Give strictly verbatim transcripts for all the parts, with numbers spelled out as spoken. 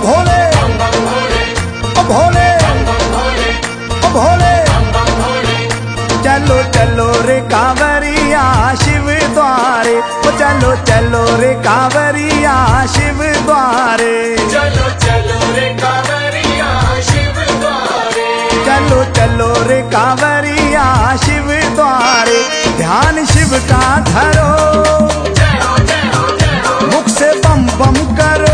भोले ओ भोले ओ भोले। चलो चलो रे कांवरिया शिव द्वारे, ओ चलो चलो रे कांवरिया शिव द्वारे। चलो चलो रे कांवरिया शिव द्वारे। चलो चलो रे कांवरिया शिव द्वारे। ध्यान शिव का धरो, मुख से बम बम करो।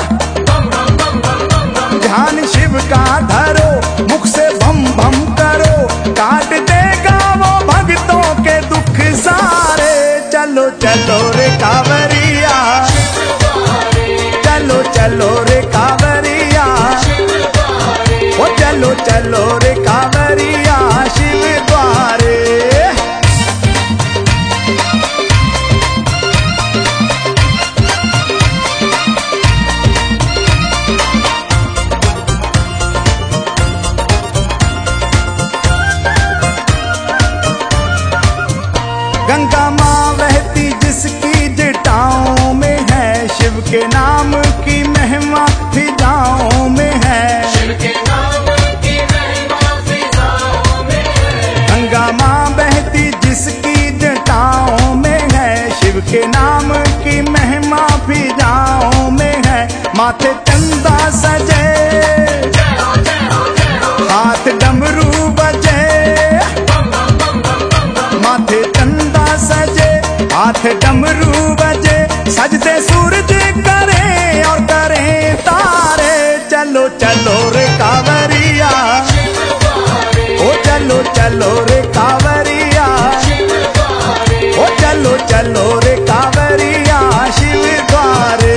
ध्यान शिव का धरो, मुख से बम बम करो। काट देगा वो भक्तों के दुख सारे। चलो चलो रे कांवरिया, चलो चलो रे कांवरिया, ओ चलो चलो रे कांवरिया शिव द्वारे। गंगा माँ बहती जिसकी जटाओं में है, शिव के नाम की महिमा फिजाओं में है। शिव के नाम की महिमा फिजाओं में है। गंगा माँ बहती जिसकी जटाओं में है, शिव के नाम की महिमा फिजाओं में है। माथे चंदा सजे, हाथ डमरू बजे। माथे चंदा सजे, हाथ डमरू बजे। सजदे सूरज करे और करे तारे। चलो चलो रे कांवरिया, ओ चलो चलो रे कांवरिया, ओ चलो चलो रे कांवरिया शिव द्वारे।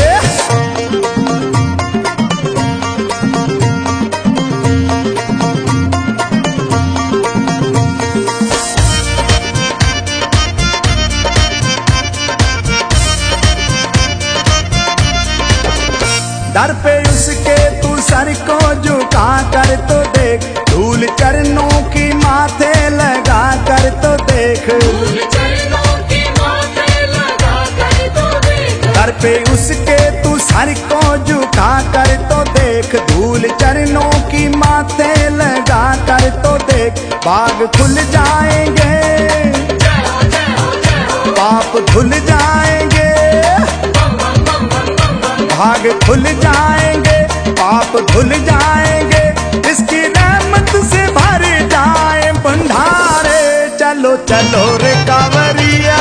दर पे उसके तू सर को झुका कर तो देख। धूल चरणों की माथे लगा कर तो देख। धूल चरणों की माथे लगा कर तो देख। दर पे उसके तू सर को झुका कर तो देख। धूल चरणों की माथे लगा कर तो देख। बाग खुल जाएंगे, पाप धुल जाएंगे। भाग खुल जाएंगे, पाप धुल जाएंगे। इसकी रहमत से भर जाए भंडारे। चलो चलो रे कांवरिया,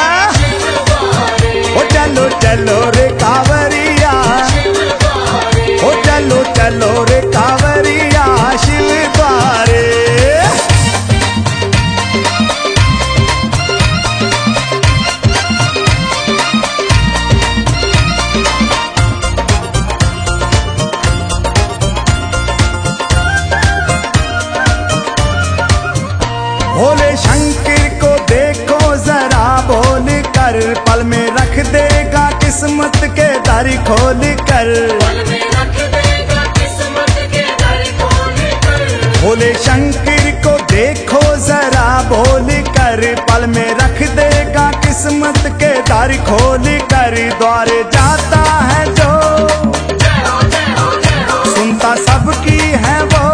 ओ चलो चलो रे कांवरिया, ओ चलो चलो रे कांवरिया शिव द्वारे। भोले शंकर को देखो जरा बोल कर, पल में रख देगा किस्मत के दर खोल कर। पल में रख देगा किस्मत के दर खोल कर। भोले शंकर को देखो जरा बोल कर, पल में रख देगा किस्मत के दर खोल कर। द्वारे जाता है जो सुनता सबकी है वो।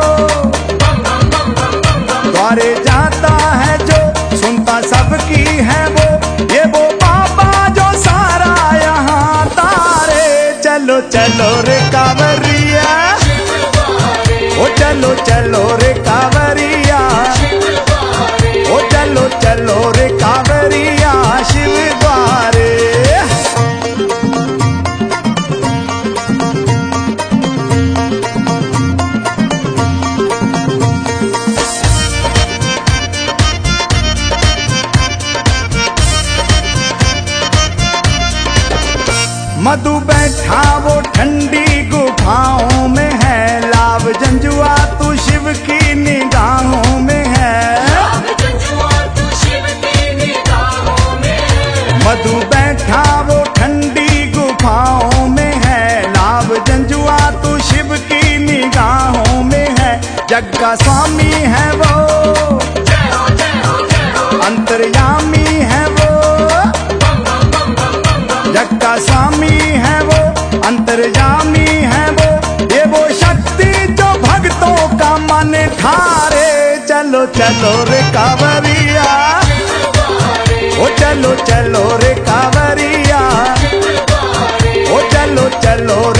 द्वारे जाता है जो सुनता सबकी है वो। ये वो बाबा जो सारा यहाँ तारे। चलो चलो रे कांवरिया, ओ चलो चलो रे कांवरिया, ओ चलो चलो रे कांवरिया शिव द्वारे। मधु बैठा वो ठंडी गुफाओं में है। लाभ जंजुआ तू शिव की निगाहों में है। मधु बैठा वो ठंडी गुफाओं में है। लाभ जंजुआ तू शिव की निगाहों में है। जग का स्वामी है वो, अंतर्यामी है वो। जग का स्वामी है वो, अंतर्यामी है वो। चलो चलो रे कांवरिया, ओ चलो चलो रे कांवरिया, ओ चलो चलो